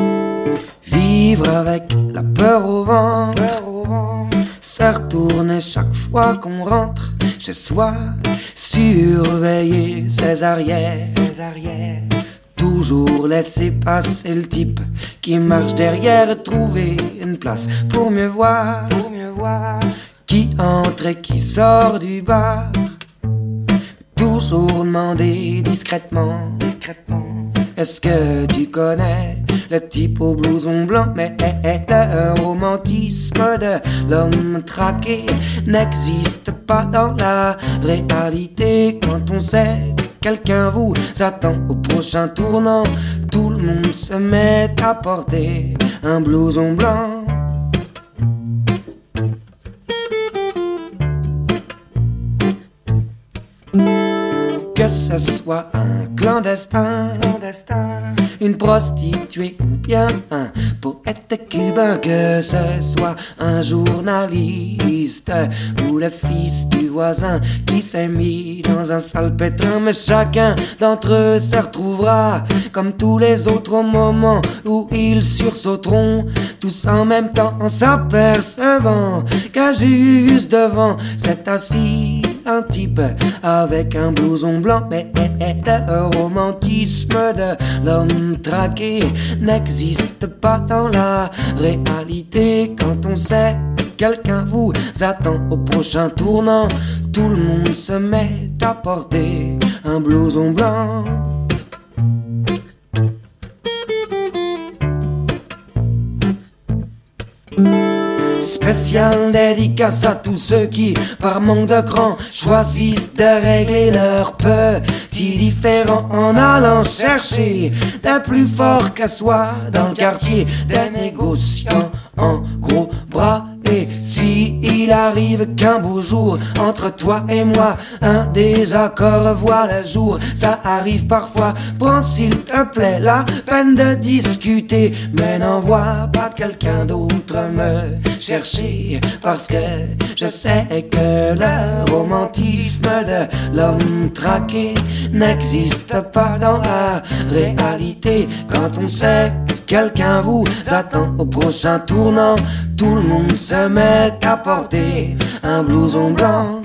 Vivre avec la peur au ventre, se retourner chaque fois qu'on rentre chez soi, surveiller ses arrières, toujours laisser passer le type qui marche derrière et trouver une place pour mieux voir, qui entre et qui sort du bar. Toujours demander discrètement, est-ce que tu connais le type au blouson blanc? Mais le romantisme de l'homme traqué n'existe pas dans la réalité. Quand on sait que quelqu'un vous attend au prochain tournant, tout le monde se met à porter un blouson blanc. Que ce soit un clandestin, une prostituée ou bien un poète cubain, que ce soit un journaliste ou le fils du voisin qui s'est mis dans un sale pétrin, mais chacun d'entre eux se retrouvera comme tous les autres au moment où ils sursauteront, tous en même temps en s'apercevant que juste devant s'est assis un type avec un blouson blanc. Mais le romantisme de l'homme traqué n'existe pas dans la réalité. Quand on sait que quelqu'un vous attend au prochain tournant, tout le monde se met à porter un blouson blanc. Spéciale dédicace à tous ceux qui, par manque de cran, choisissent de régler leurs petits différends en allant chercher des plus forts que soi dans le quartier, des négociants en gros bras. Et si il arrive qu'un beau jour, entre toi et moi, un désaccord voit le jour, ça arrive parfois, prends s'il te plaît la peine de discuter, mais n'envoie pas quelqu'un d'autre me chercher, parce que je sais que le romantisme de l'homme traqué n'existe pas dans la réalité. Quand on sait que quelqu'un vous attend au prochain tournant, tout le monde se met à porter un blouson blanc.